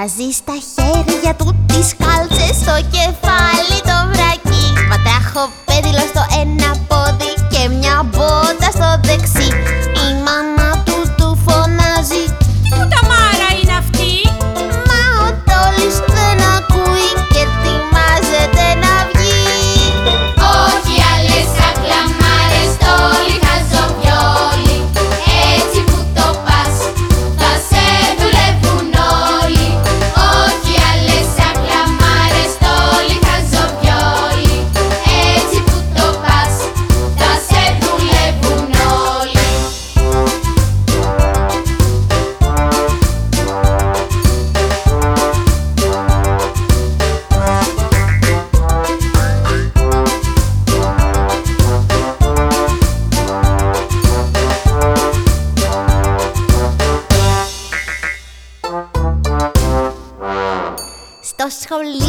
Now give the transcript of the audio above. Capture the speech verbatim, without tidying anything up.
Βάζει στα χέρια του τις κάλτσες, στο κεφάλι το βρακί. Βατραχοπέδιλο στο ένα πόδι και μια μπότα στο δεξί. Η μάνα του του φωνάζει: Πού τα μάρα είναι αυτή? Μα ο Τόλης δεν ακούει και ετοιμάζεται να βγει. Όχι άλλες ακλαμάρες, Τόλη χαζοβιόλι. Έτσι που το πας θα σε δουλεύουν όλοι. Όχι άλλες ακλαμάρες, Τόλη χαζοβιόλι. Έτσι που το πας θα σε δουλεύουν όλοι. Στο σχολείο